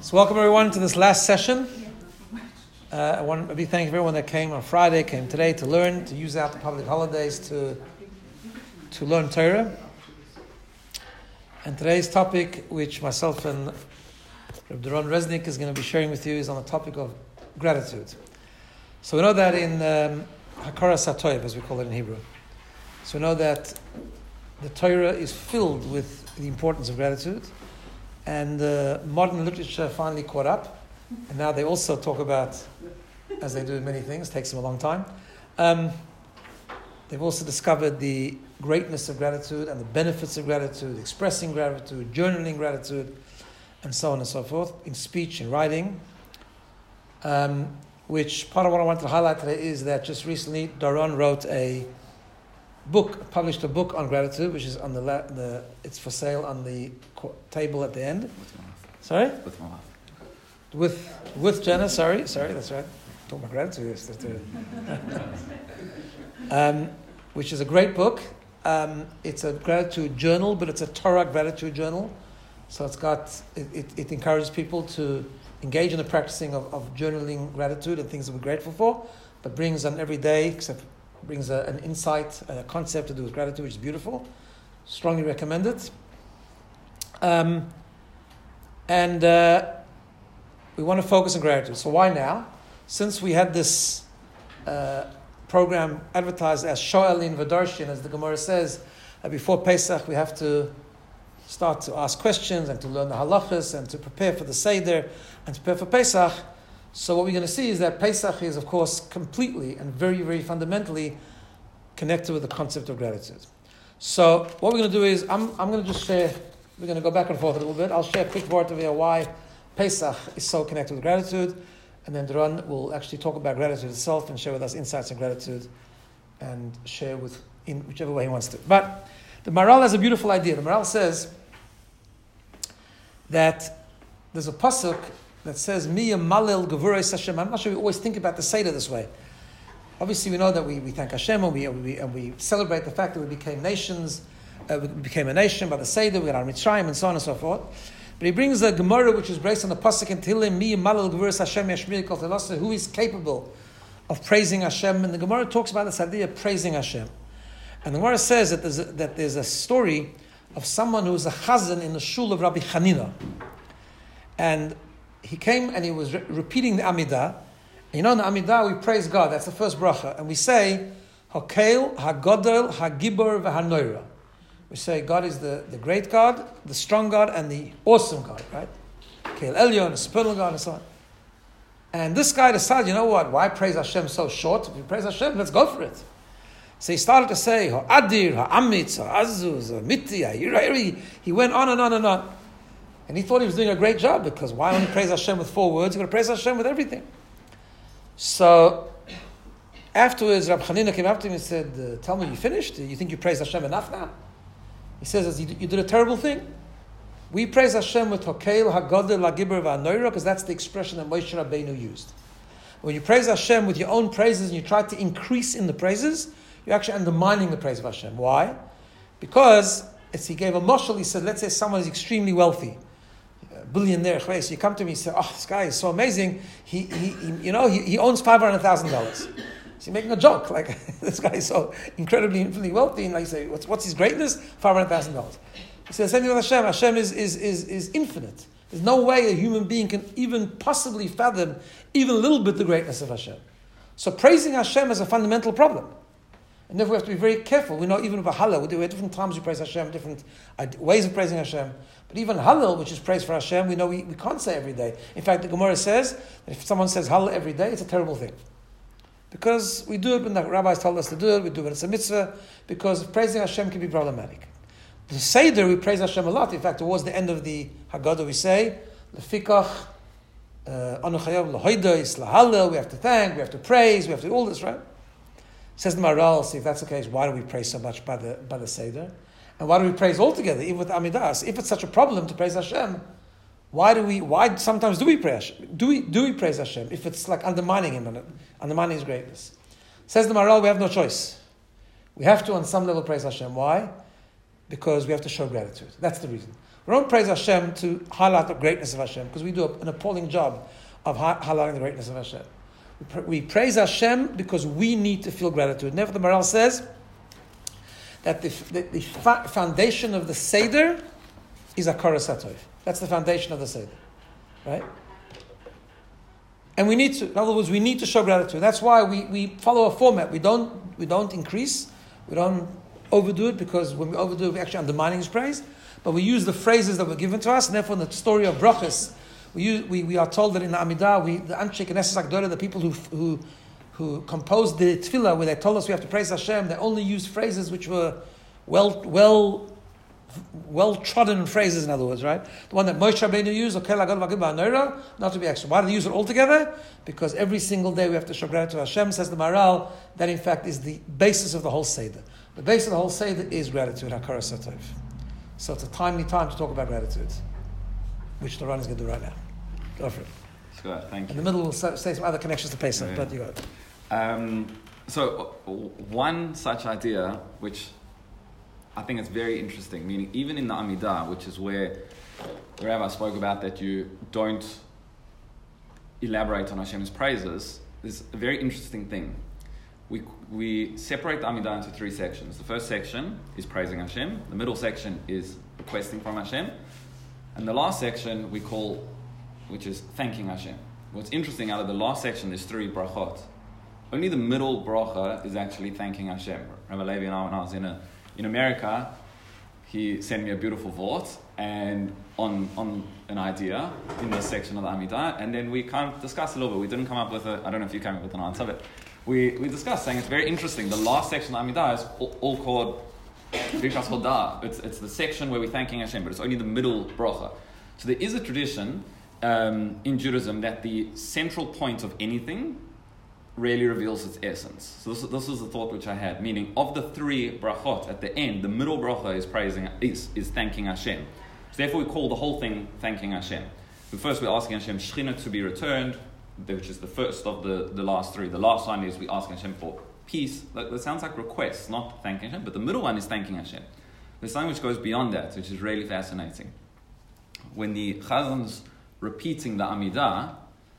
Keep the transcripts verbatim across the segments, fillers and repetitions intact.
So welcome everyone to this last session. Uh, I want to be thanking everyone that came on Friday, came today to learn, to use out the public holidays to to learn Torah. And today's topic, which myself and Rabbi Doron Reznik is going to be sharing with you, is on the topic of gratitude. So we know that in um, Hakaras HaToiv, as we call it in Hebrew. So we know that the Torah is filled with the importance of gratitude. And uh, modern literature finally caught up. And now they also talk about, as they do in many things, takes them a long time. Um, they've also discovered the greatness of gratitude and the benefits of gratitude, expressing gratitude, journaling gratitude, and so on and so forth, in speech, in writing. Um, which part of what I wanted to highlight today is that just recently Doron wrote a book, published a book on gratitude, which is on the, la- the it's for sale on the co- table at the end. Sorry? With Moab. With with Jenna, sorry, sorry, that's right. Talking about gratitude, yes, that's it. um, which is a great book. Um, it's a gratitude journal, but it's a Torah gratitude journal. So it's got it, it, it encourages people to engage in the practicing of, of journaling gratitude and things that we're grateful for, but brings on every day, except brings a, an insight, a concept to do with gratitude, which is beautiful. Strongly recommend it. Um, and uh, we want to focus on gratitude. So why now? Since we had this uh, program advertised as Shoelin V'Darshin, as the Gemara says, uh, before Pesach we have to start to ask questions and to learn the halachas and to prepare for the Seder and to prepare for Pesach. So what we're going to see is that Pesach is, of course, completely and very, very fundamentally connected with the concept of gratitude. So what we're going to do is, I'm I'm going to just share, we're going to go back and forth a little bit. I'll share a quick word of why Pesach is so connected with gratitude, and then Doron will actually talk about gratitude itself and share with us insights on gratitude and share with in whichever way he wants to. But the Maharal has a beautiful idea. The Maharal says that there's a pasuk that says, Mi Malil Gevuros Hashem. I'm not sure we always think about the Seder this way. Obviously, we know that we, we thank Hashem and we, and we and we celebrate the fact that we became nations, uh, we became a nation by the Seder, we got our Mitzrayim and so on and so forth. But he brings a Gemara which is based on the pasuk in Tehillim, Mi Malil Gevuros Hashem Yashmir Kol Tevasa, who is capable of praising Hashem. And the Gemara talks about this idea of praising Hashem. And the Gemara says that there's a, that there's a story of someone who was a chazan in the shul of Rabbi Chanina. And he came and he was re- repeating the Amidah. And you know, in the Amidah, we praise God. That's the first bracha. And we say, Hakeil, Hagodol, Hagibor, V'Hanoira. We say God is the, the great God, the strong God, and the awesome God, right? Hakeil Elyon, the supernal God, and so on. And this guy decided, you know what, why praise Hashem so short? If we praise Hashem, let's go for it. So he started to say, Ha'adir, Ha'amitz, Ha'azuz, Ha'miti, Ha'ira'iri. He went on and on and on. And he thought he was doing a great job, because why only praise Hashem with four words? You're going to praise Hashem with everything. So afterwards, Rabbi Chanina came up to him and said, uh, tell me, you finished? You think you praised Hashem enough now? He says, you, you did a terrible thing. We praise Hashem with Hokeil, Hagodel, Hagibur, V'Hanoira, because that's the expression that Moshe Rabbeinu used. When you praise Hashem with your own praises and you try to increase in the praises, you're actually undermining the praise of Hashem. Why? Because, as he gave a mashal, he said, let's say someone is extremely wealthy, a billionaire, so you come to me and say, oh, this guy is so amazing, he, he, he you know, he, he owns five hundred thousand dollars. So you're making a joke, like, this guy is so incredibly, infinitely wealthy, and like you say, what's, what's his greatness? five hundred thousand dollars. He says, the same thing with Hashem. Hashem is, is, is, is infinite. There's no way a human being can even possibly fathom even a little bit the greatness of Hashem. So praising Hashem is a fundamental problem. And therefore we have to be very careful. We know even with Hallel, we do at different times we praise Hashem, different ways of praising Hashem. But even Hallel, which is praise for Hashem, we know we, we can't say every day. In fact, the Gemara says that if someone says Hallel every day, it's a terrible thing. Because we do it when the rabbis told us to do it, we do it when it's a mitzvah, because praising Hashem can be problematic. The Seder, we praise Hashem a lot. In fact, towards the end of the Haggadah, we say, Lefikach, Anu Chayav L'Hoidos, L'Hallel, we have to thank, we have to praise, we have to do all this, right? Says the Maharal, see if that's the case, why do we praise so much by the by the Seder? And why do we praise altogether, even with Amidas? If it's such a problem to praise Hashem, why do we, why sometimes do we praise Hashem? Do we, do we praise Hashem if it's like undermining Him, undermining His greatness? Says the Maharal, we have no choice. We have to, on some level, praise Hashem. Why? because we have to show gratitude. That's the reason. We don't praise Hashem to highlight the greatness of Hashem, because we do an appalling job of hi- highlighting the greatness of Hashem. We, pr- we praise Hashem because we need to feel gratitude. Never the Maharal says that the, the, the fa- foundation of the Seder is Hakaras HaTov. That's the foundation of the Seder. Right? And we need to, in other words, we need to show gratitude. That's why we, we follow a format. We don't we don't increase, we don't overdo it, because when we overdo it, we're actually undermining His praise. But we use the phrases that were given to us, and therefore in the story of brachas, we use, we, we are told that in the Amidah, we, the Anshe Knesset Agdolah, the people who who who composed the tefillah, where they told us we have to praise Hashem, they only used phrases which were well well well trodden phrases, in other words, right? The one that Moshe Rabbeinu used, not to be extra. Why do they use it all together? Because every single day we have to show gratitude to Hashem, says the Maharal. That in fact is the basis of the whole Seder. The base of the whole Seder is gratitude, Hakaras HaTov. So it's a timely time to talk about gratitude, which the Ron is going to do right now. Go for it. Sure, thank you. In the middle we'll say some other connections to Pesach, yeah. but you got it. Um, so one such idea, which I think it's very interesting, meaning even in the Amidah, which is where the Rabbi spoke about that you don't elaborate on Hashem's praises, there's a very interesting thing. We we separate the Amidah into three sections. The first section is praising Hashem, the middle section is requesting from Hashem, and the last section we call, which is thanking Hashem. What's interesting, out of the last section, there's three brachot. Only the middle bracha is actually thanking Hashem. Rabbi Levi and I, when I was in a In America, he sent me a beautiful vort and on on an idea in this section of the Amidah, and then we kind of discussed a little bit. We didn't come up with a, I don't know if you came up with an answer, but we, we discussed, saying it's very interesting. The last section of the Amidah is all, all called Birkas Hodah. It's, it's the section where we're thanking Hashem, but it's only the middle bracha. So there is a tradition um, in Judaism that the central point of anything really reveals its essence. So this, this is the thought which I had, meaning of the three brachot at the end, the middle bracha is praising, is, is thanking Hashem. So therefore we call the whole thing thanking Hashem. But first we're asking Hashem Shechina to be returned, which is the first of the, the last three. The last one is we ask Hashem for peace. That, that sounds like requests, not thanking Hashem, but the middle one is thanking Hashem. There's something which goes beyond that, which is really fascinating. When the Chazan's repeating the Amidah,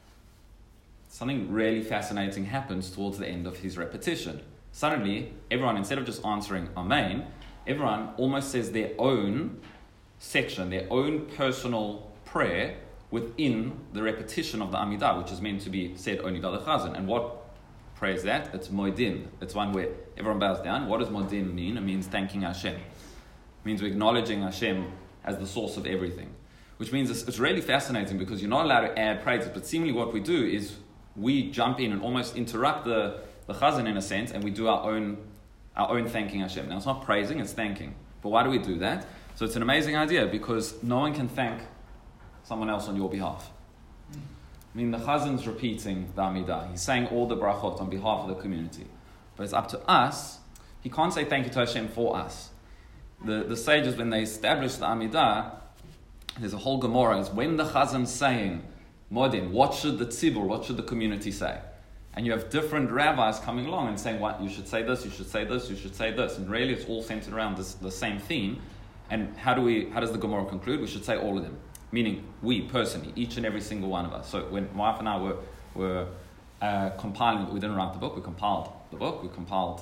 something really fascinating happens towards the end of his repetition. Suddenly, everyone, instead of just answering Amen, everyone almost says their own section, their own personal prayer within the repetition of the Amidah, which is meant to be said only by the Chazan. And what prayer is that? It's Moedim. It's one where everyone bows down. What does Moedim mean? It means thanking Hashem. It means we're acknowledging Hashem as the source of everything. Which means it's, it's really fascinating, because you're not allowed to add praises, but seemingly what we do is we jump in and almost interrupt the, the Chazan in a sense, and we do our own our own thanking Hashem. Now it's not praising, it's thanking. But why do we do that? So it's an amazing idea, because no one can thank someone else on your behalf. I mean, the Chazan's repeating the Amidah. He's saying all the brachot on behalf of the community. But it's up to us. He can't say thank you to Hashem for us. The, the sages, when they established the Amidah, there's a whole Gemara, is when the Chazan's saying, Modin, what should the tzibur, what should the community say? And you have different rabbis coming along and saying, what, you should say this, you should say this, you should say this. And really it's all centered around this, the same theme. And how do we? How does the Gemara conclude? We should say all of them. Meaning, we personally, each and every single one of us. So when my wife and I were, were uh, compiling, we didn't write the book, we compiled the book, we compiled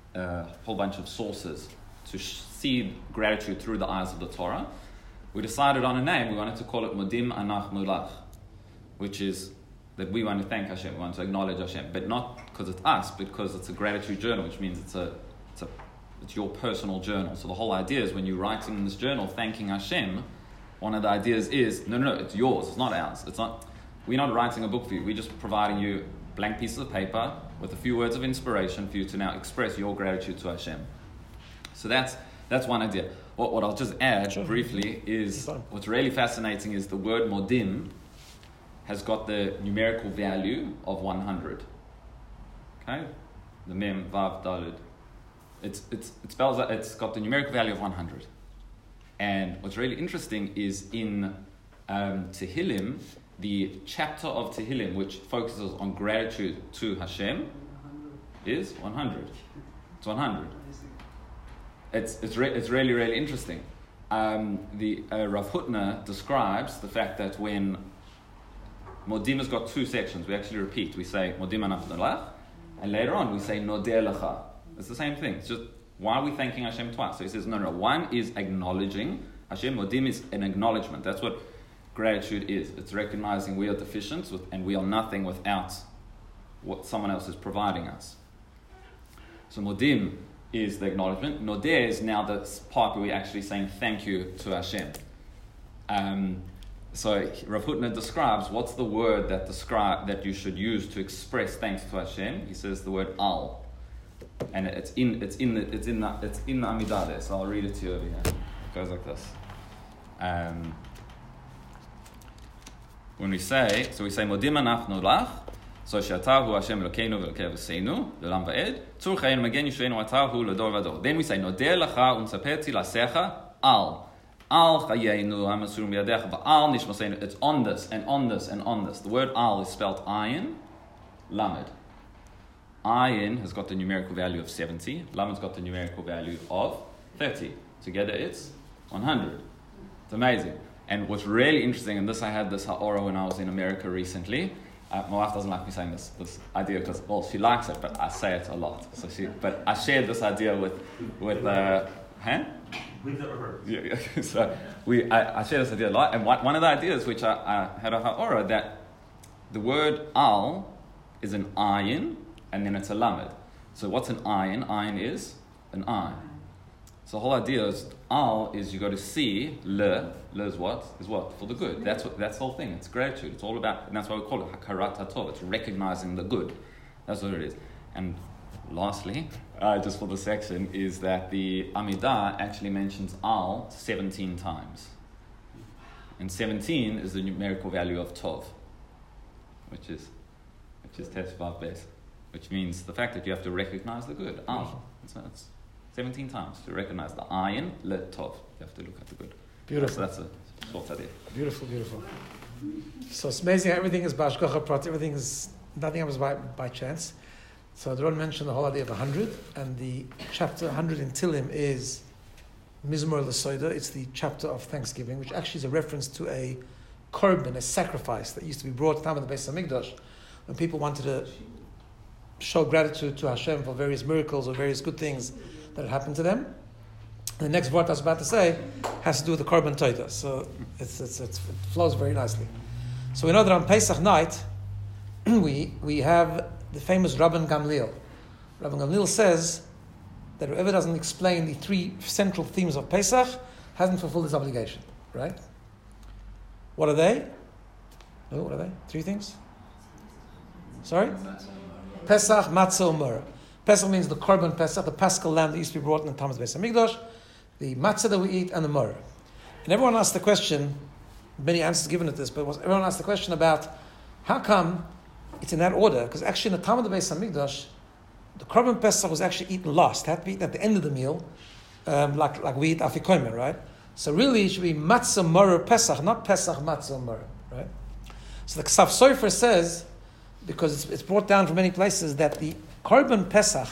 a whole bunch of sources to sh- see gratitude through the eyes of the Torah. We decided on a name, we wanted to call it Modim Anach Mulach, which is that we want to thank Hashem, we want to acknowledge Hashem, but not because it's us, but because it's a gratitude journal, which means it's a, it's a, it's your personal journal. So the whole idea is when you're writing in this journal thanking Hashem, one of the ideas is, no, no, no, it's yours, it's not ours. It's not, we're not writing a book for you, we're just providing you blank pieces of paper with a few words of inspiration for you to now express your gratitude to Hashem. So that's that's one idea. What, what I'll just add sure. briefly is, what's really fascinating is the word modim has got the numerical value of one hundred. Okay? The mem, vav, dalid. It's, it's, it spells out, it's got the numerical value of one hundred. And what's really interesting is in um, Tehillim, the chapter of Tehillim which focuses on gratitude to Hashem is one hundred. It's one hundred. it's it's re- it's really really interesting. Um, the uh, Rav Hutner describes the fact that when Modim has got two sections, we actually repeat. We say Modim anachnu lach, and later on we say Nodeh lecha. It's the same thing. It's just why are we thanking Hashem twice? So he says no, no. One is acknowledging Hashem. Modim is an acknowledgement. That's what gratitude is. It's recognizing we are deficient with, and we are nothing without what someone else is providing us. So Modim is the acknowledgement. Nodeh is now the part where we're actually saying thank you to Hashem. Um, so Rav Hutner describes what's the word that describe that you should use to express thanks to Hashem. He says the word al, and it's in it's in the it's in the it's in the Amidah there. So I'll read it to you over here. It goes like this. Um, when we say so, we say Modim anachnu lach. So she'atahu Hashem Elokeinu v'Elokei Avuseinu l'olam va'ed tzur chayin magen yishuenu atahu l'dor v'dor. Then we say Nodeh lecha u'nsaper tzilasecha al al chayenu ha'masurim b'yadecha va'al nishmaseinu. It's on this and on this and on this. The word al is spelled ayin lamed. Ayin has got the numerical value of seventy. Lamed's got the numerical value of thirty. Together it's one hundred. It's amazing. And what's really interesting, and this I had this ha'ora when I was in America recently. Uh, my wife doesn't like me saying this this idea because, well, she likes it, but I say it a lot. So she, but I shared this idea with with uh, huh? We've never heard. Yeah, yeah. So we I, I shared this idea a lot, and one, one of the ideas which I, I had a ha'ora that the word al is an ayin and then it's a lamed. So what's an ayin? Ayin is an eye. So the whole idea is al is you got to see le le is what is what for the good. That's what that's the whole thing. It's gratitude. It's all about, and that's why we call it hakarat hatov. It's recognizing the good. That's what it is. And lastly, uh, just for the section, is that the Amidah actually mentions al seventeen times, and seventeen is the numerical value of tov, which is which is teshvav base, which means the fact that you have to recognize the good. Al. It's, it's seventeen times to recognize the ayin, le tov. You have to look at the good. Beautiful. So that's a short idea. Beautiful, beautiful. So it's amazing. Everything is b'hashgacha prat. Everything is, nothing happens by, by chance. So the Ron mentioned the whole idea of one hundred, and the chapter one hundred in Tilim is Mizmor L'Soida. It's the chapter of Thanksgiving, which actually is a reference to a korban, a sacrifice that used to be brought to the time of the Beis HaMikdash, when people wanted to show gratitude to Hashem for various miracles or various good things that had happened to them. And the next word I was about to say has to do with the korban toida. So it's, it's, it's, it flows very nicely. So we know that on Pesach night, we we have the famous Rabban Gamliel. Rabban Gamliel says that whoever doesn't explain the three central themes of Pesach hasn't fulfilled his obligation. Right? What are they? No, what are they? Three things? Sorry? Pesach, Matzah, Umrah. Pesach means the korban Pesach, the paschal lamb that used to be brought in the time of the Beis HaMikdash, the matzah that we eat, and the myrrh. And everyone asked the question, many answers given at this, but everyone asked the question about how come it's in that order? Because actually in the time of the Beis HaMikdash, the korban Pesach was actually eaten last. It had to be eaten at the end of the meal, um, like, like we eat afikomen, right? So really it should be matzah, myrrh, Pesach, not Pesach, matzah, myrrh, right? So the Ksav Sofer says, because it's, it's brought down from many places, that the korban Pesach,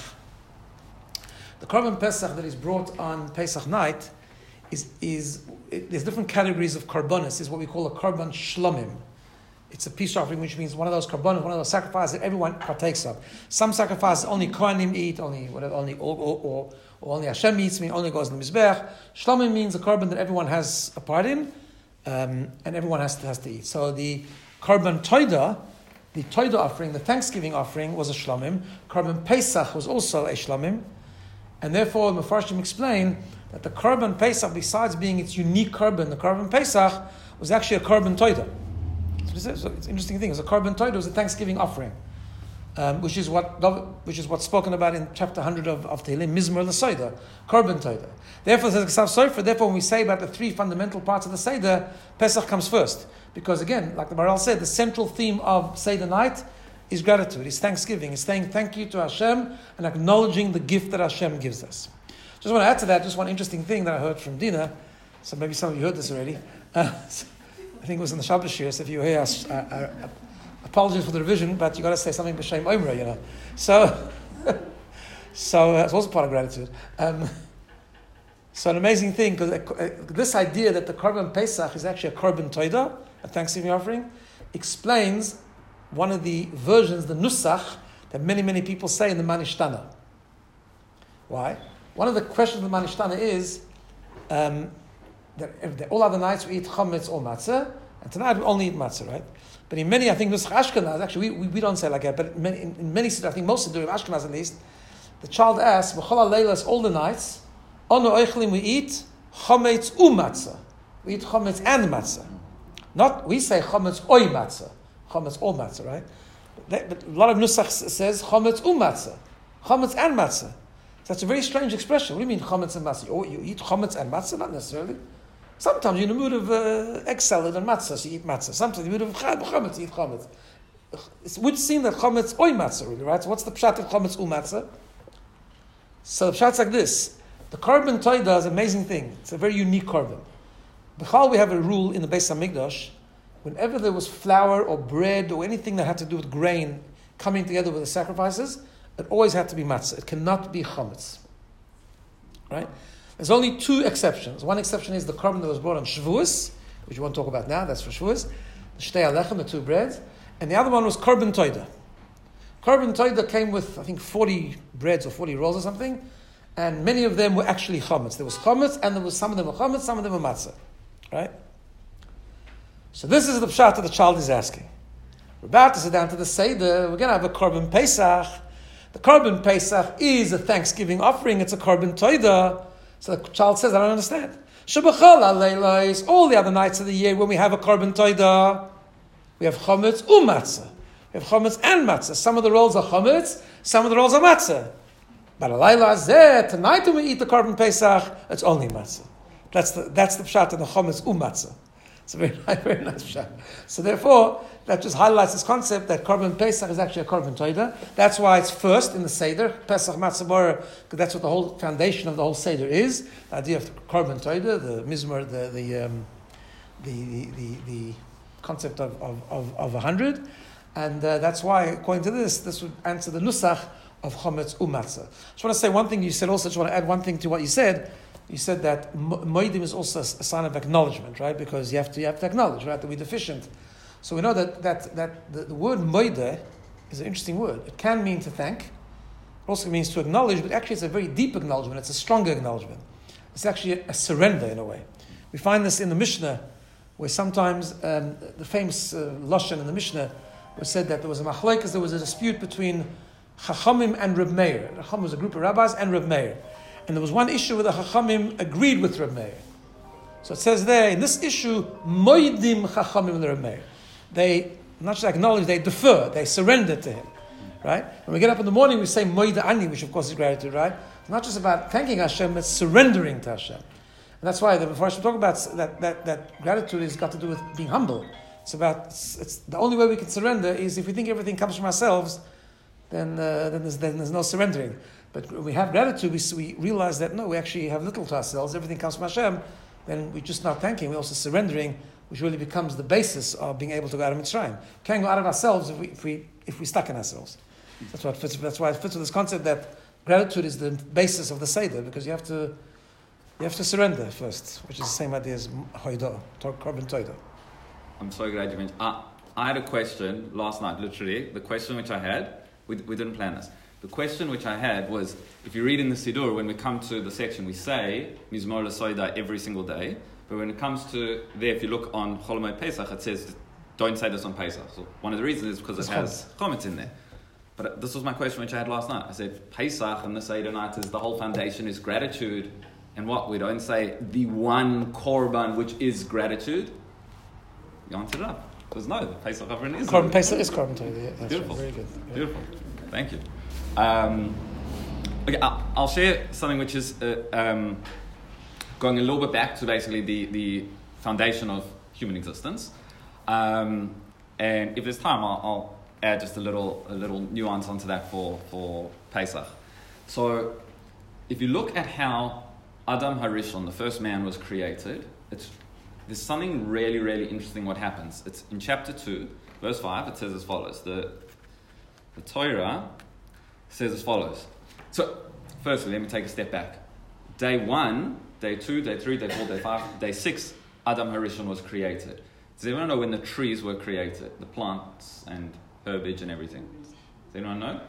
the korban Pesach that is brought on Pesach night, is is it, there's different categories of korbanos. Is what we call a korban shlomim. It's a peace offering, which means one of those korbanos, one of those sacrifices that everyone partakes of. Some sacrifices only kohanim eat, only whatever, only or, or, or, or only Hashem eats, mean only goes in the mizbech. Shlomim means a korban that everyone has a part in, um, and everyone has to has to eat. So the korban toida, the toida offering, the Thanksgiving offering, was a shlomim. Korban Pesach was also a shlomim. And therefore, the Mefarshim explain that the korban Pesach, besides being its unique korban, the korban Pesach was actually a korban toida. So it's an interesting thing. It's a korban toida, it was a Thanksgiving offering, um, which is what which is what's spoken about in chapter one hundred of, of Tehillim, Mizmor L'Soida, korban toida. Therefore, says Ksav Sofer, therefore, when we say about the three fundamental parts of the Seder, Pesach comes first. Because again, like the Maharal said, the central theme of Seder night is gratitude, is thanksgiving, is saying thank you to Hashem and acknowledging the gift that Hashem gives us. Just want to add to that just one interesting thing that I heard from Dina. So maybe some of you heard this already. Uh, so I think it was in the Shabbos shir. So if you were here, I, I, I apologize for the revision, but you got to say something b'shem Omra, you know. So, so uh, it's also part of gratitude. Um, So an amazing thing, because uh, this idea that the Korban Pesach is actually a Korban Toida, a Thanksgiving offering, explains one of the versions, the Nusach, that many, many people say in the Manishtana. Why? One of the questions of the Manishtana is um, that, if the, all other nights we eat chametz or matzah, and tonight we only eat matzah, right? But in many, I think Nusach Ashkenaz, actually we, we, we don't say like that, but in many, in, in many cities, I think most of the Ashkenaz at least, the child asks, B'chol ha-leilas, all the nights, Onu oichlim, we eat chametz u matzah. We eat chametz and matzah. Not, we say chametz oy matzah. Chametz or matzah, right? But, but a lot of Nusach says chametz u matzah. Chametz and matzah. So that's a very strange expression. What do you mean chametz and matzah? Oh, you eat chametz and matzah? Not necessarily. Sometimes you're in the mood of uh, egg salad and matzah, so you eat matzah. Sometimes you're in the mood of chametz, you eat chametz. It would seem that chametz oy matzah, really, right? So what's the pshat of chametz u matzah? So the pshat's like this. The Korban Toida is an amazing thing. It's a very unique Korban. B'chal, we have a rule in the Beis HaMikdash, whenever there was flour or bread or anything that had to do with grain coming together with the sacrifices, it always had to be matzah. It cannot be chametz. Right? There's only two exceptions. One exception is the Korban that was brought on Shavuos, which we won't talk about now, that's for Shavuos, the Shtei Alechem, the two breads, and the other one was Korban Toida. Korban Toida came with, I think, forty breads or forty rolls or something, and many of them were actually chametz. There was chametz, and there was some of them were chametz, some of them were matzah. Right? So this is the pshat that the child is asking. We're about to sit down to the Seder. We're going to have a Korban Pesach. The Korban Pesach is a Thanksgiving offering. It's a Korban Toida. So the child says, I don't understand. Shebachol ha-leilos, all the other nights of the year when we have a Korban Toida, we have chametz u matzah. We have chametz and matzah. Some of the rolls are chametz, some of the rolls are matzah. But alayla azeh, tonight when we eat the Korban Pesach, it's only matzah. That's the that's the pshat in the chametz u matzah. It's a very nice, very nice pshat. So therefore, that just highlights this concept that Korban Pesach is actually a Korban Toida. That's why it's first in the Seder, Pesach Matzah Bora, because that's what the whole foundation of the whole Seder is. The idea of the Korban Toida, the Mizmor, the the um, the, the, the the concept of of of, of a hundred, and uh, that's why, according to this, this would answer the Nusach of chametz u matzah. I just want to say one thing you said also, I just want to add one thing to what you said. You said that moedim is also a sign of acknowledgement, right? Because you have to you have to acknowledge, right, that we're deficient. So we know that that, that the, the word moedeh is an interesting word. It can mean to thank. It also means to acknowledge, but actually it's a very deep acknowledgement. It's a stronger acknowledgement. It's actually a, a surrender in a way. We find this in the Mishnah, where sometimes um, the famous uh, Lashon in the Mishnah was said that there was a machlokes, there was a dispute between Chachamim and Reb Meir. Chachamim was a group of rabbis and Reb Meir. And there was one issue where the Chachamim agreed with Reb Meir. So it says there, in this issue, Moedim Chachamim and Reb Meir. They not just acknowledge, they defer, they surrender to him. Right? When we get up in the morning, we say Moed Ani, which of course is gratitude, right? It's not just about thanking Hashem, it's surrendering to Hashem. And that's why the Mepharshim talk about that, that, that gratitude has got to do with being humble. It's about, it's, it's the only way we can surrender is if we think everything comes from ourselves, then uh, then, there's, then there's no surrendering. But when we have gratitude, we, we realize that no, we actually have little to ourselves, everything comes from Hashem, then we're just not thanking, we're also surrendering, which really becomes the basis of being able to go out of Mitzrayim. We can't go out of ourselves if we if we if we stuck in ourselves. That's what fits, that's why it fits with this concept that gratitude is the basis of the Seder, because you have to you have to surrender first, which is the same idea as Hoidah, Korban Toida. I'm so glad you mentioned. I, I had a question last night, literally. The question which I had, we, we didn't plan this. The question which I had was, if you read in the Siddur, when we come to the section, we say Mizmor LeSoida every single day. But when it comes to there, if you look on Chol Hamoed Pesach, it says, don't say this on Pesach. So one of the reasons is because it has chametz in there. But this was my question which I had last night. I said, Pesach and the Seder night is the whole foundation is gratitude. And what? We don't say the one korban which is gratitude. You answered it up. Because no, the Pesach offering is Korban Pesach is Korban Toida. Yeah, that's beautiful. Right. Very good. Yeah. Beautiful. Thank you. Um, okay, I'll, I'll share something which is uh, um, going a little bit back to basically the, the foundation of human existence. Um, and if there's time, I'll, I'll add just a little a little nuance onto that for, for Pesach. So, if you look at how Adam Harishon, the first man, was created, it's there's something really, really interesting what happens. It's in chapter two, verse five, it says as follows. The, the Torah says as follows. So, firstly, let me take a step back. Day one, day two, day three, day four, day five, day six, Adam Harishon was created. Does anyone know when the trees were created? The plants and herbage and everything. Does anyone know?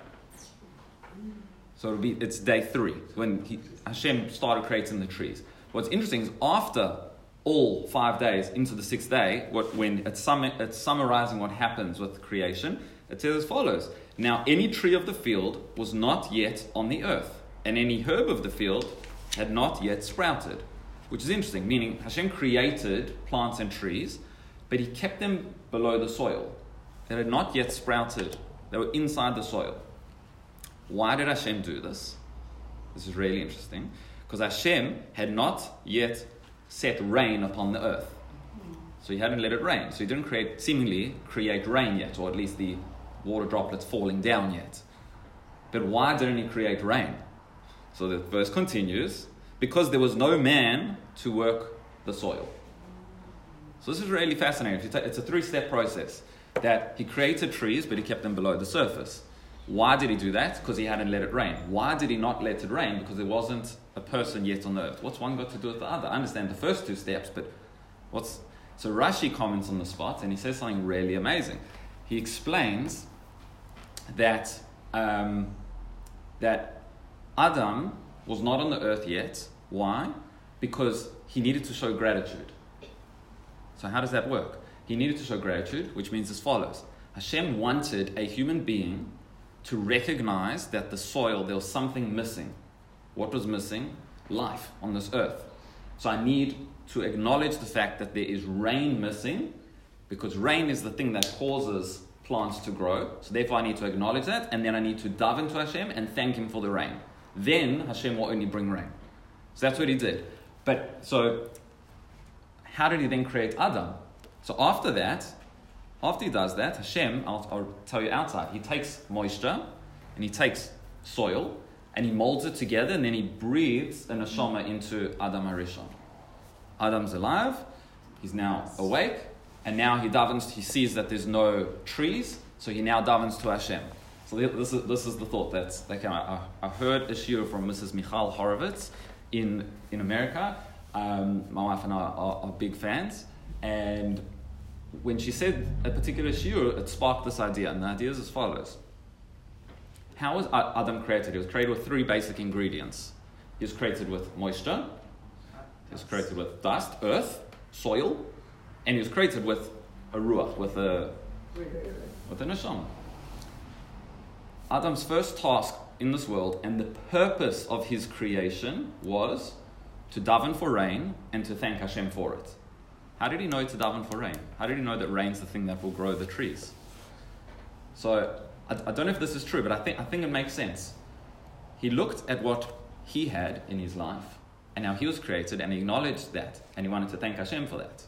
So it'll be, it's day three, when he, Hashem started creating the trees. What's interesting is after all five days into the sixth day, what, when it's, sum, it's summarizing what happens with creation, it says as follows. Now any tree of the field was not yet on the earth, and any herb of the field had not yet sprouted. Which is interesting, meaning Hashem created plants and trees, but he kept them below the soil. They had not yet sprouted. They were inside the soil. Why did Hashem do this? This is really interesting. Because Hashem had not yet set rain upon the earth. So he hadn't let it rain. So he didn't create, seemingly create rain yet, or at least the water droplets falling down yet. But why didn't he create rain? So the verse continues, because there was no man to work the soil. So this is really fascinating. It's a three-step process. That he created trees, but he kept them below the surface. Why did he do that? Because he hadn't let it rain. Why did he not let it rain? Because there wasn't a person yet on the earth. What's one got to do with the other? I understand the first two steps, but what's... So Rashi comments on the spot, and he says something really amazing. He explains that um, that Adam was not on the earth yet. Why? Because he needed to show gratitude. So how does that work? He needed to show gratitude, which means as follows. Hashem wanted a human being to recognize that the soil, there was something missing. What was missing? Life on this earth. So I need to acknowledge the fact that there is rain missing, because rain is the thing that causes plants to grow. So therefore I need to acknowledge that, and then I need to dive into Hashem and thank him for the rain. Then Hashem will only bring rain. So that's what he did. But so how did he then create Adam? So after that, after he does that, Hashem, I'll, I'll tell you outside, he takes moisture and he takes soil and he molds it together, and then he breathes a neshama into Adam Harishon. Adam's alive, he's now awake, and now he davens, he sees that there's no trees, so he now davens to Hashem. So this is this is the thought that's that came out. I, I heard a shiur from Missus Michal Horowitz in in America. Um, my wife and I are, are big fans, and when she said a particular shiur, it sparked this idea, and the idea is as follows. How was Adam created? He was created with three basic ingredients. He was created with moisture, he was created with dust, earth, soil, and he was created with a ruach, with a with a neshama. Adam's first task in this world and the purpose of his creation was to daven for rain and to thank Hashem for it. How did he know to daven for rain? How did he know that rain's the thing that will grow the trees? So I, I don't know if this is true, but I think I think it makes sense. He looked at what he had in his life, and now he was created, and he acknowledged that, and he wanted to thank Hashem for that.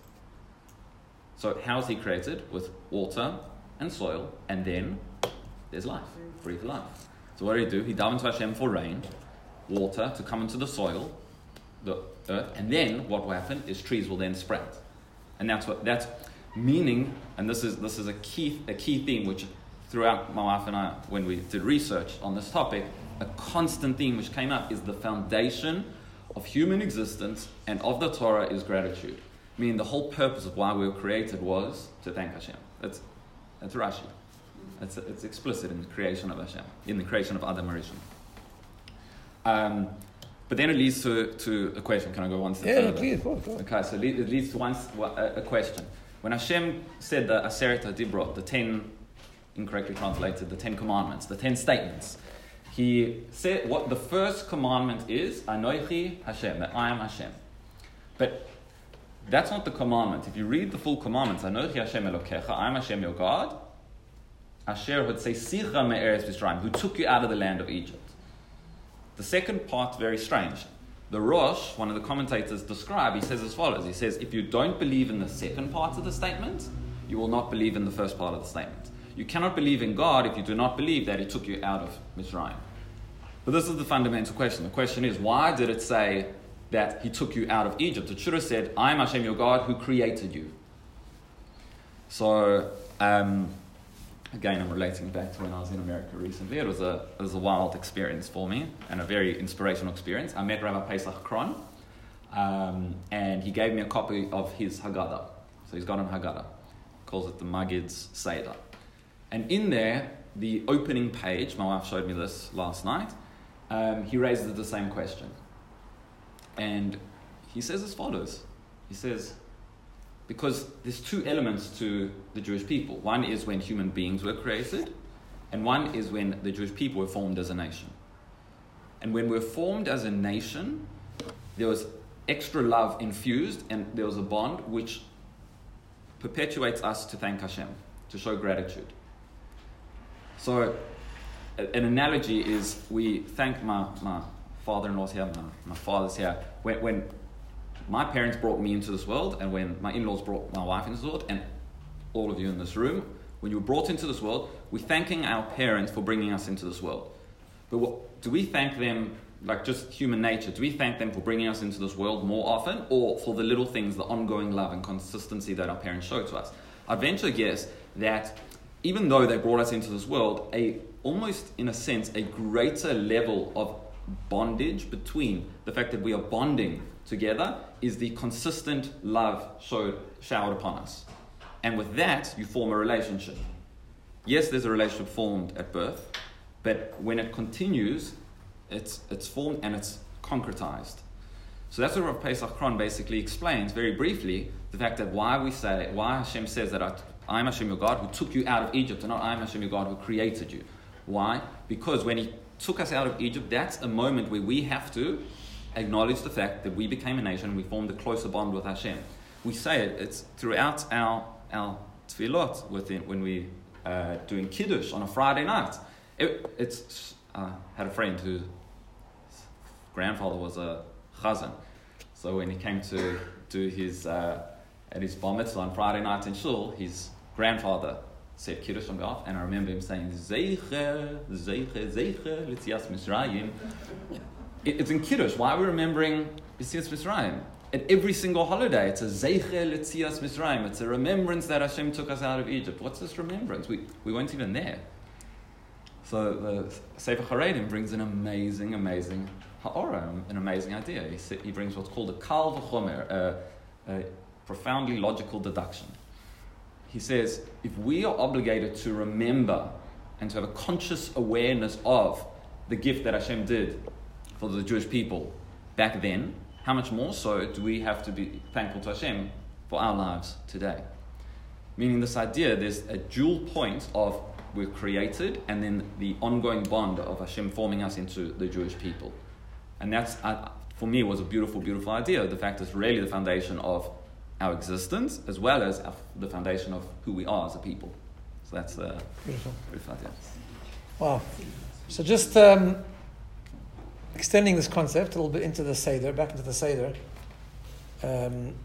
So how is he created? With water and soil, and then there's life, breathe life. So what did he do? He davened to Hashem for rain, water to come into the soil, the earth, and then what will happen is trees will then sprout. And that's what that's meaning, and this is this is a key a key theme which throughout my wife and I, when we did research on this topic, a constant theme which came up is the foundation of human existence and of the Torah is gratitude. Meaning the whole purpose of why we were created was to thank Hashem. That's that's Rashi. It's it's explicit in the creation of Hashem, in the creation of Adam Harishon. Um, but then it leads to, to a question. Can I go one step yeah, further? Yeah, please, go, go. Okay, so it leads to one a question. When Hashem said the Aseret HaDibrot, the ten, incorrectly translated, the ten commandments, the ten statements, he said what the first commandment is, Anochi Hashem, that I am Hashem. But that's not the commandment. If you read the full commandments, Anochi Hashem Elokecha, I am Hashem your God, Asher would say, Sicha me'eretz Mitzrayim, who took you out of the land of Egypt. The second part, very strange. The Rosh, one of the commentators describe, he says as follows. He says, if you don't believe in the second part of the statement, you will not believe in the first part of the statement. You cannot believe in God if you do not believe that He took you out of Mitzrayim. But this is the fundamental question. The question is, why did it say that He took you out of Egypt? It should have said, I am Hashem your God who created you. So, um... again, I'm relating back to when I was in America recently. It was a it was a wild experience for me and a very inspirational experience. I met Rabbi Pesach Kron. Um, and he gave me a copy of his Haggadah. So he's got an Haggadah. Calls it the Maggid's Seder. And in there, the opening page, my wife showed me this last night, um, he raises the same question. And he says as follows. He says, because there's two elements to the Jewish people. One is when human beings were created, and one is when the Jewish people were formed as a nation. And when we were formed as a nation, there was extra love infused, and there was a bond which perpetuates us to thank Hashem, to show gratitude. So, an analogy is we thank my, my father-in-law's here, my, my father's here. When, when my parents brought me into this world, and when my in-laws brought my wife into this world, and all of you in this room, when you were brought into this world, we're thanking our parents for bringing us into this world. But what, do we thank them, like just human nature, do we thank them for bringing us into this world more often, or for the little things, the ongoing love and consistency that our parents show to us? I venture to guess that even though they brought us into this world, a almost in a sense a greater level of bondage between the fact that we are bonding together is the consistent love showed, showered upon us. And with that, you form a relationship. Yes, there's a relationship formed at birth, but when it continues, it's it's formed and it's concretized. So that's what Rav Pesach Kron basically explains very briefly the fact that why we say, why Hashem says that I, I am Hashem your God who took you out of Egypt, and not I am Hashem your God who created you. Why? Because when He took us out of Egypt, that's a moment where we have to acknowledge the fact that we became a nation and we formed a closer bond with Hashem. We say it, it's throughout our our tefillot within, when we uh, doing Kiddush on a Friday night. It, it's I uh, had a friend whose grandfather was a chazan. So when he came to do his uh, at his bar mitzvah on Friday night in shul, his grandfather said Kiddush on behalf, and I remember him saying Zeicher, Zeicher, Zeicher, L'tzias Mitzrayim. It's in Kiddush. Why are we remembering L'tzias Mitzrayim? At every single holiday, it's a Zeicher L'tzias Mitzrayim. It's a remembrance that Hashem took us out of Egypt. What's this remembrance? We we weren't even there. So the Sefer Haredim brings an amazing, amazing ha'ora, an amazing idea. He, he brings what's called a kal v'chomer, a, a profoundly logical deduction. He says, if we are obligated to remember and to have a conscious awareness of the gift that Hashem did for the Jewish people back then, how much more so do we have to be thankful to Hashem for our lives today? Meaning this idea, there's a dual point of we're created, and then the ongoing bond of Hashem forming us into the Jewish people. And that's, uh, for me, was a beautiful, beautiful idea. The fact it's really the foundation of our existence, as well as our, the foundation of who we are as a people. So that's the beautiful, beautiful idea. Wow. So just um, extending this concept a little bit into the Seder, back into the Seder. Um,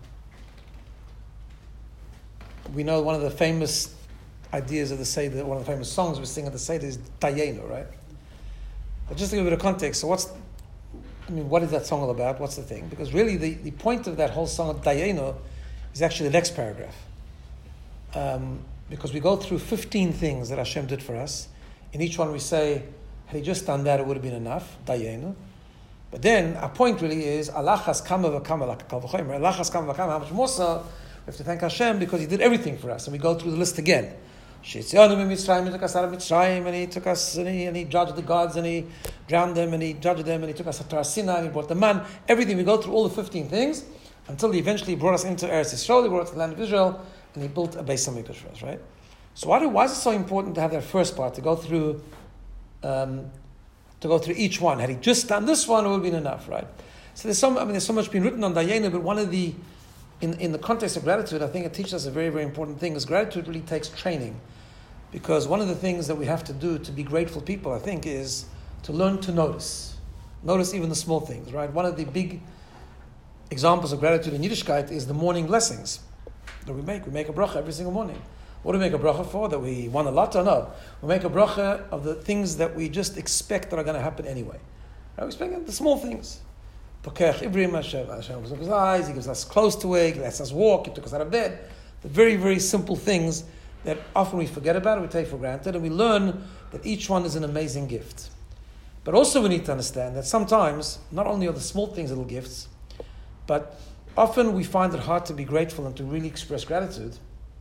we know one of the famous ideas of the Seder, one of the famous songs we sing at the Seder is Dayenu, right? But just to give a bit of context, so what's, I mean, what is that song all about? What's the thing? Because really the, the point of that whole song of Dayenu is actually the next paragraph. Um, because we go through fifteen things that Hashem did for us. In each one we say, had He just done that, it would have been enough, Dayenu. But then our point really is, Allah has kama v'kama, like a kal v'chomer, Allah has kama v'kama, how much more so? We have to thank Hashem because He did everything for us. And we go through the list again. He took us out of Mitzrayim, and He took us, and he, and he judged the gods, and He drowned them, and He judged them, and He took us to Sinai, and He brought the man. Everything, we go through all the fifteen things until He eventually brought us into Eretz Yisrael. He brought us to the land of Israel, and He built a Beis Hamikdash for us, right? So why, do, why is it so important to have that first part, to go through, um, to go through each one? Had He just done this one, it would have been enough, right? So there's so, I mean, there's so much been written on Dayenu, but one of the In, in the context of gratitude, I think it teaches us a very, very important thing, is gratitude really takes training. Because one of the things that we have to do to be grateful people, I think, is to learn to notice. Notice even the small things, right? One of the big examples of gratitude in Yiddishkeit is the morning blessings that we make. We make a bracha every single morning. What do we make a bracha for? That we won a lot or no? We make a bracha of the things that we just expect that are going to happen anyway. Right? We expect the small things. Hashem opens up His eyes, He gives us clothes to wear, He lets us walk, He took us out of bed. The very, very simple things that often we forget about, we take for granted, and we learn that each one is an amazing gift. But also we need to understand that sometimes, not only are the small things little gifts, But often we find it hard to be grateful and to really express gratitude.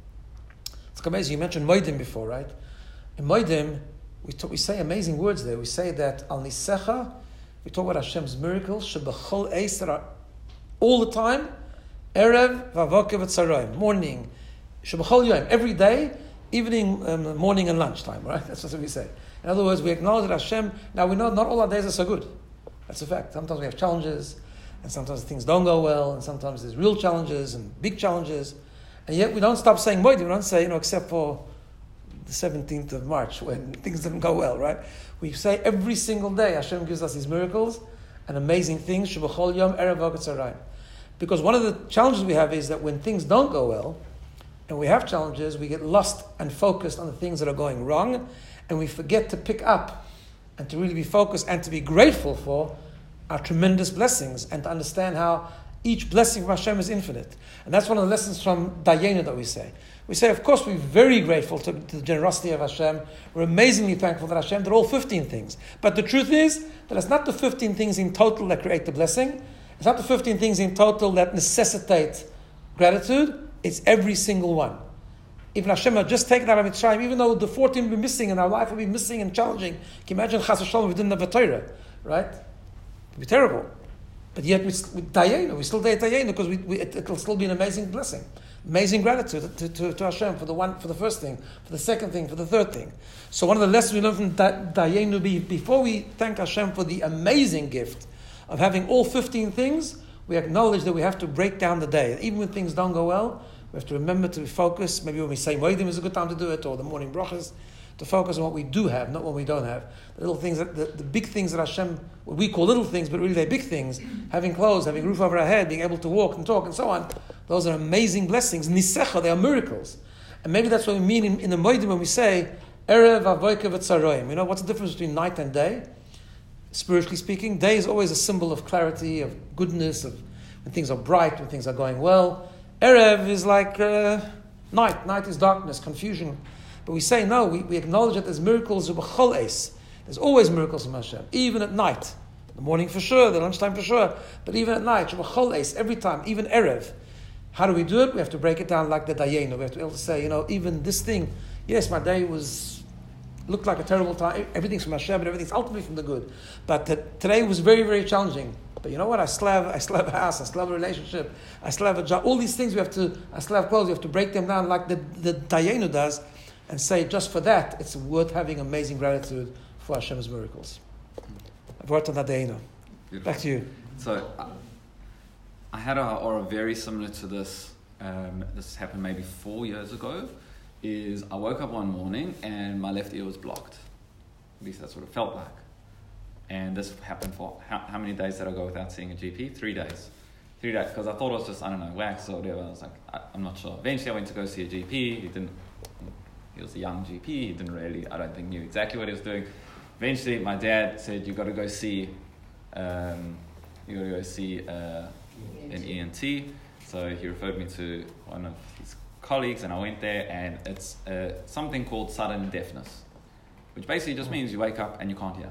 It's amazing. You mentioned Moedim before, right? In Moedim, we, talk, we say amazing words there. We say that Al Nisecha, we talk about Hashem's miracles, Shebachol Eis, that are all the time, Erev, Vavokev, Tzarayim, morning, Shebachol Yom, every day, evening, um, morning and lunchtime, right? That's what we say. In other words, we acknowledge that Hashem, now we know not all our days are so good. That's a fact. Sometimes we have challenges, and sometimes things don't go well, and sometimes there's real challenges and big challenges. And yet we don't stop saying Moedim. We don't say, you know, except for the seventeenth of March when things didn't go well, right? We say every single day Hashem gives us these miracles and amazing things. Shebachol Yom Erev Vavokev Tzarayim. Because one of the challenges we have is that when things don't go well, and we have challenges, we get lost and focused on the things that are going wrong, and we forget to pick up and to really be focused and to be grateful for our tremendous blessings and to understand how each blessing from Hashem is infinite. And that's one of the lessons from Dayenu that we say. We say, of course, we're very grateful to, to the generosity of Hashem. We're amazingly thankful that Hashem did all fifteen things. But the truth is that it's not the fifteen things in total that create the blessing. It's not the fifteen things in total that necessitate gratitude. It's every single one. Even Hashem had just taken out of Mitzrayim, even though the fourteen would be missing and our life would be missing and challenging. Can you imagine Chas v'Shalom if we didn't have a Torah, right? It would be terrible. But yet, we Dayenu, we still day Dayenu because we, we, it will still be an amazing blessing, amazing gratitude to, to, to Hashem for the one, for the first thing, for the second thing, for the third thing. So one of the lessons we learn from Dayenu be before we thank Hashem for the amazing gift of having all fifteen things, we acknowledge that we have to break down the day. Even when things don't go well, we have to remember to focus. Maybe when we say Moedim is a good time to do it, or the morning brachas, to focus on what we do have, not what we don't have. The little things, that, the, the big things that Hashem, what we call little things, but really they're big things. Having clothes, having a roof over our head, being able to walk and talk and so on. Those are amazing blessings. Nisecha, they are miracles. And maybe that's what we mean in, in the Moedim when we say, Erev Vavokev Tzarayim. You know, what's the difference between night and day? Spiritually speaking, day is always a symbol of clarity, of goodness, of when things are bright, when things are going well. Erev is like uh, night. Night is darkness, confusion. But we say, no, we, we acknowledge that there's miracles of B'chol Eis. There's always miracles from Hashem, even at night. The morning for sure, the lunchtime for sure, but even at night, B'chol Eis, every time, even Erev. How do we do it? We have to break it down like the Dayenu. We have to be able to say, you know, even this thing, yes, my day was, looked like a terrible time. Everything's from Hashem, but everything's ultimately from the good. But t- today was very, very challenging. But you know what? I still have, I still have a house, I still have a relationship, I still have a job. All these things we have to, I still have clothes, we have to break them down like the, the Dayenu does and say, just for that, it's worth having amazing gratitude for Hashem's miracles. I've worked on that Dayenu. Back to you. So, uh, I had a aura very similar to this. Um, this happened maybe four years ago. Is I woke up one morning and my left ear was blocked. At least that's what it felt like. And this happened for how, how many days did I go without seeing a G P? Three days. Three days, because I thought it was just, I don't know, wax or whatever. I was like, I, I'm not sure. Eventually I went to go see a G P. He didn't, he was a young G P. He didn't really, I don't think, knew exactly what he was doing. Eventually my dad said, you got to go see, um, you got to go see uh, an E N T. So he referred me to one of his colleagues and I went there, and it's uh, something called sudden deafness, which basically just means you wake up and you can't hear.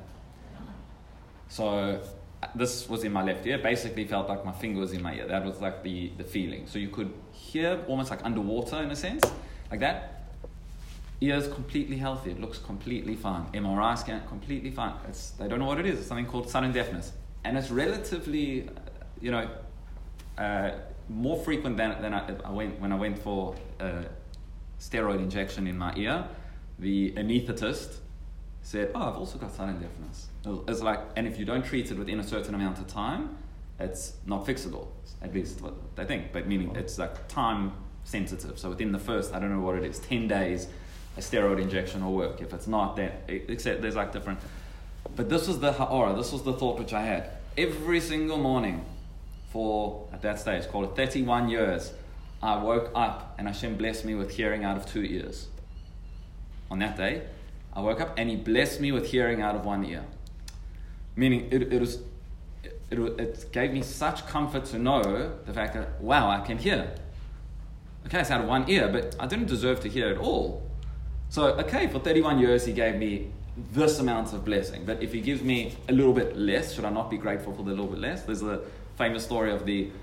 So this was in my left ear. Basically felt like my finger was in my ear. That was like the, the feeling. So you could hear almost like underwater in a sense, like that. Ears completely healthy. It looks completely fine. M R I scan, completely fine. It's, they don't know what it is. It's something called sudden deafness. And it's relatively, you know, uh, more frequent than, than I, I went when I went for a steroid injection in my ear. The anesthetist said, oh, I've also got sudden deafness. It's like, and if you don't treat it within a certain amount of time, it's not fixable, at least what they think. But meaning it's like time sensitive. So within the first, I don't know what it is, ten days, a steroid injection will work. If it's not, then except there's like different. But this was the ha'ara, this was the thought which I had. Every single morning for, at that stage, call it thirty-one years, I woke up and Hashem blessed me with hearing out of two ears. On that day, I woke up and He blessed me with hearing out of one ear. Meaning, it, it was, it, it gave me such comfort to know the fact that, wow, I can hear. Okay, it's out of one ear, but I didn't deserve to hear it all. So, okay, for thirty-one years, He gave me this amount of blessing. But if He gives me a little bit less, should I not be grateful for the little bit less? There's a famous story of the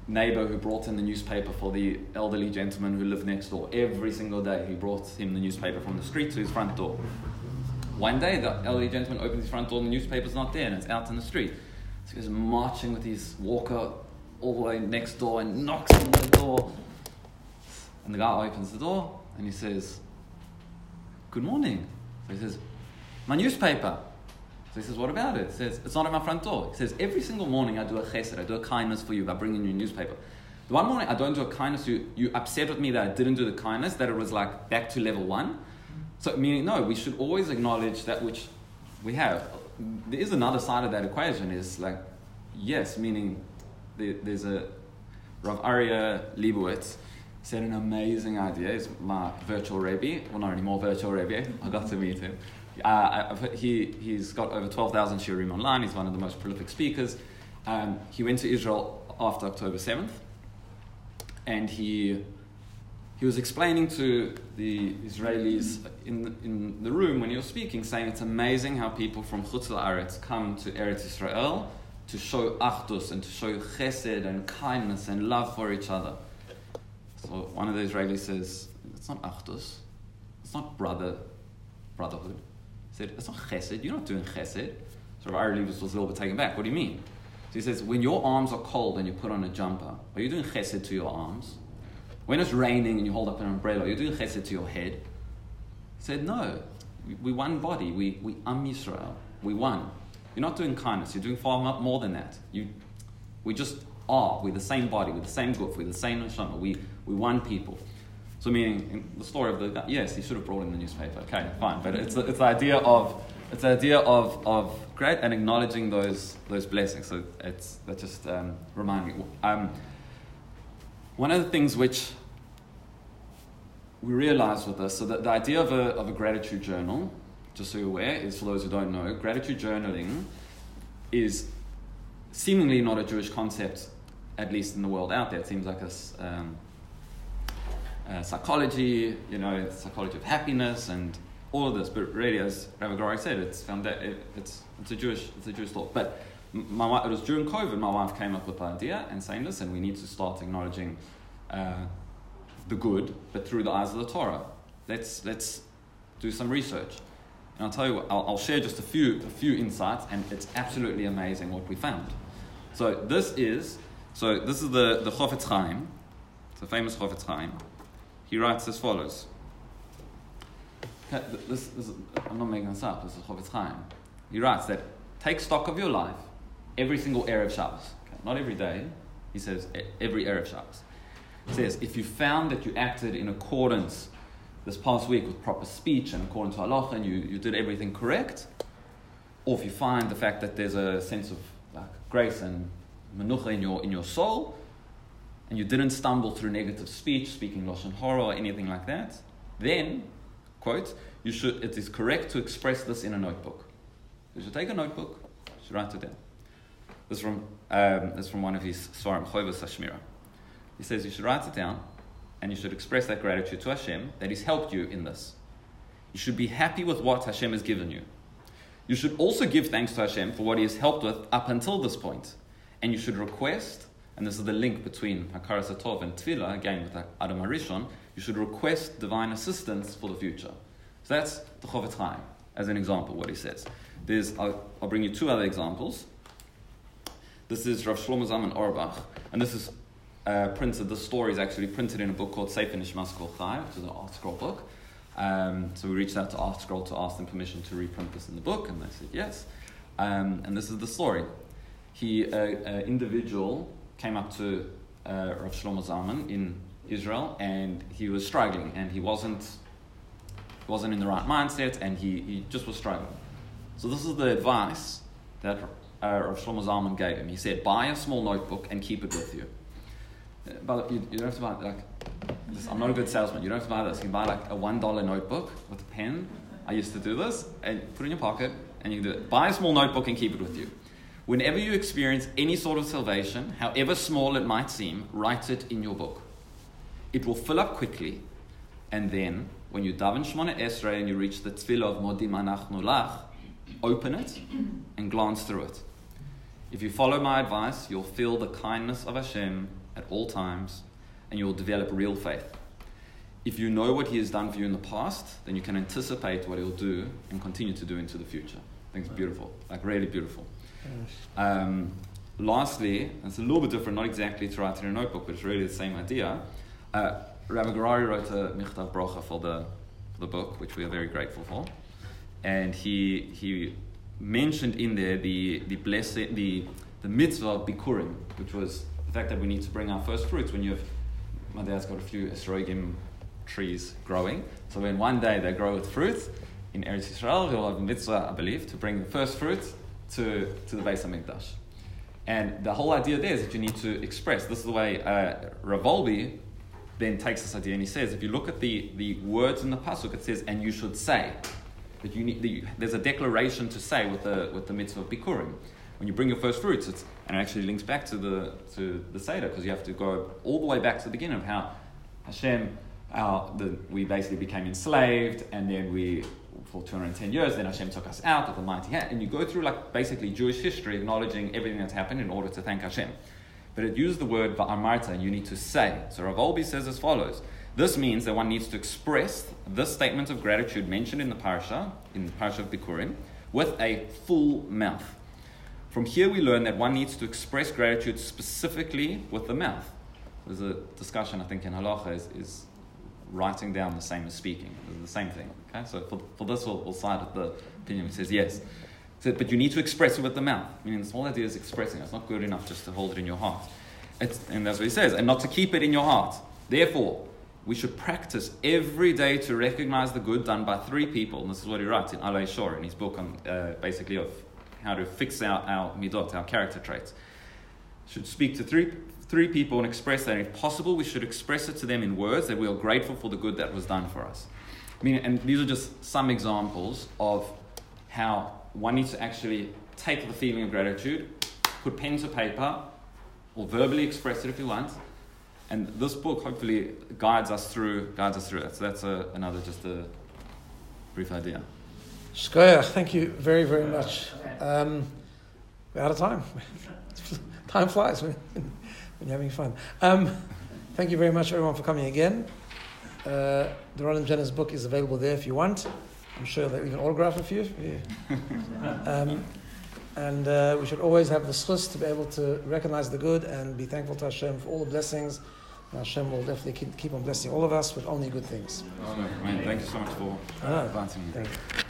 neighbor who brought in the newspaper for the elderly gentleman who lived next door. Every single day he brought him the newspaper from the street to his front door. One day the elderly gentleman opens his front door and the newspaper's not there and it's out in the street. So he goes marching with his walker all the way next door and knocks on the door. And the guy opens the door and he says, "Good morning." So he says, "My newspaper." So he says, "What about it?" He says, "It's not at my front door." He says, "Every single morning I do a chesed, I do a kindness for you by bringing you a newspaper. The one morning I don't do a kindness, you, you upset with me that I didn't do the kindness, that it was like back to level one." So meaning, no, we should always acknowledge that which we have. There is another side of that equation, is like, yes, meaning there, there's a Rav Aryeh Leibowitz said an amazing idea. He's my virtual Rebbe, well, not anymore virtual Rebbe. I got to meet him. Uh, I've heard he, he's got over twelve thousand shiurim online. He's one of the most prolific speakers. Um, he went to Israel after October seventh, and he he was explaining to the Israelis in the, in the room when he was speaking, saying it's amazing how people from Chutz La'aretz come to Eretz Yisrael to show achdus and to show chesed and kindness and love for each other. So one of the Israelis says, "It's not achdus, it's not brother brotherhood." He said, "It's not chesed, you're not doing chesed." So Rav Aryeh Leibowitz was a little bit taken back. "What do you mean?" So he says, "When your arms are cold and you put on a jumper, are you doing chesed to your arms? When it's raining and you hold up an umbrella, are you doing chesed to your head?" He said, "No, we, we one body, we, we Am Yisrael, we one. You're not doing kindness, you're doing far more than that. You, we just are, we're the same body, we're the same guf, we're the same neshama, we, we one people." So meaning, in the story of the guy, yes, he should have brought in the newspaper, okay, fine, but it's, it's the idea of, it's the idea of, of great and acknowledging those, those blessings. So it's, that just um, remind me. Um, one of the things which we realize with this, so that the idea of a, of a gratitude journal, just so you're aware, is for those who don't know, gratitude journaling is seemingly not a Jewish concept, at least in the world out there. It seems like a, um, a psychology, you know, psychology of happiness and all of this. But really, as Rabbi Gorai said, it's found that it, it's it's a Jewish it's a Jewish thought. But my wife, it was during COVID, my wife came up with the idea and saying, "Listen, we need to start acknowledging uh, the good, but through the eyes of the Torah. Let's let's do some research." And I'll tell you what, I'll, I'll share just a few a few insights, and it's absolutely amazing what we found. So this is so this is the the Chofetz Chaim, it's a famous Chofetz Chaim. He writes as follows. Okay, this, this is, I'm not making this up. This is Chofetz Chaim. He writes that take stock of your life every single Erev Shabbos. Okay, not every day. He says every Erev Shabbos. He says if you found that you acted in accordance this past week with proper speech and according to halacha, and you, you did everything correct, or if you find the fact that there's a sense of like grace and menucha in your in your soul, and you didn't stumble through negative speech, speaking lashon hara or anything like that, then, quote, you should it is correct to express this in a notebook. You should take a notebook, you should write it down. This is from um, this is from one of his Svarim, Chovos HaShmira. He says you should write it down, and you should express that gratitude to Hashem that He's helped you in this. You should be happy with what Hashem has given you. You should also give thanks to Hashem for what He has helped with up until this point. And you should request, and this is the link between Hakaras HaTov and Tefillah, again with Adam HaRishon, you should request divine assistance for the future. So that's the Chofetz Chaim, as an example, what he says. There's, I'll, I'll bring you two other examples. This is Rav Shlomo Zalman Auerbach, and this is Uh, printed, the story is actually printed in a book called Sefer Nishmas Kol Chai, which is an Art Scroll book. Um, so we reached out to Art Scroll to ask them permission to reprint this in the book, and they said yes. Um, and this is the story. He, uh, an individual came up to uh, Rav Shlomo Zalman in Israel, and he was struggling, and he wasn't wasn't in the right mindset, and he, he just was struggling. So this is the advice that uh, Rav Shlomo Zalman gave him. He said, buy a small notebook and keep it with you. But you, you don't have to buy, like, this, I'm not a good salesman, you don't have to buy this. You can buy like a one dollar notebook with a pen. I used to do this, and put it in your pocket, and you can do it. Buy a small notebook and keep it with you. Whenever you experience any sort of salvation, however small it might seem, write it in your book. It will fill up quickly, and then, when you daven Shmona Esrei and you reach the Tefillah of Modim Anachnu Lach, open it and glance through it. If you follow my advice, you'll feel the kindness of Hashem at all times, and you will develop real faith. If you know what He has done for you in the past, then you can anticipate what He'll do and continue to do into the future. I think it's beautiful, like really beautiful. Um, lastly, it's a little bit different, not exactly to write in a notebook, but it's really the same idea. Uh, Rabbi Garari wrote a Michtav Brocha for the, for the book, which we are very grateful for. And he he mentioned in there the the blessing, the the mitzvah of Bikurim, which was the fact that we need to bring our first fruits. When you have, my dad's got a few esrogim trees growing, so when one day they grow with fruit in Eretz Yisrael, he'll have a mitzvah, I believe, to bring the first fruits to to the Beis Hamikdash. And the whole idea there is that you need to express. This is the way uh, Rav Wolbe then takes this idea, and he says, if you look at the the words in the pasuk, it says, and you should say. That you need, the, there's a declaration to say with the with the mitzvah of Bikurim. When you bring your first fruits, it's, and it actually links back to the to the Seder, because you have to go all the way back to the beginning of how Hashem, our, the, we basically became enslaved, and then we, for two hundred ten years, then Hashem took us out with a mighty hand, and you go through like basically Jewish history, acknowledging everything that's happened in order to thank Hashem. But it used the word va'amarta, and you need to say. So Rav Wolbe says as follows. This means that one needs to express this statement of gratitude mentioned in the parasha, in the parasha of Bikurim, with a full mouth. From here we learn that one needs to express gratitude specifically with the mouth. There's a discussion, I think, in halacha is, is writing down the same as speaking. It's the same thing. Okay, so for, for this we'll, we'll side with the opinion which says yes. So, but you need to express it with the mouth. Meaning the whole idea is expressing it. It's not good enough just to hold it in your heart. It's, and that's what he says, and not to keep it in your heart. Therefore, we should practice every day to recognize the good done by three people. And this is what he writes in Alei Shor, in his book on uh, basically of how to fix our, our midot, our character traits. Should speak to three three people and express that. And if possible, we should express it to them in words that we are grateful for the good that was done for us. I mean, and these are just some examples of how one needs to actually take the feeling of gratitude, put pen to paper, or verbally express it if you want. And this book hopefully guides us through guides us through that. So that's a, another just a brief idea. Shkoyach, thank you very, very much. Um, we're out of time. Time flies when, when you're having fun. Um, thank you very much, everyone, for coming again. Uh, the Roland Jenner's book is available there if you want. I'm sure they even autograph a few. Yeah. um, and uh, we should always have the schus to be able to recognize the good and be thankful to Hashem for all the blessings. And Hashem will definitely keep, keep on blessing all of us with only good things. Oh, man, thank you so much for inviting me. Thank you.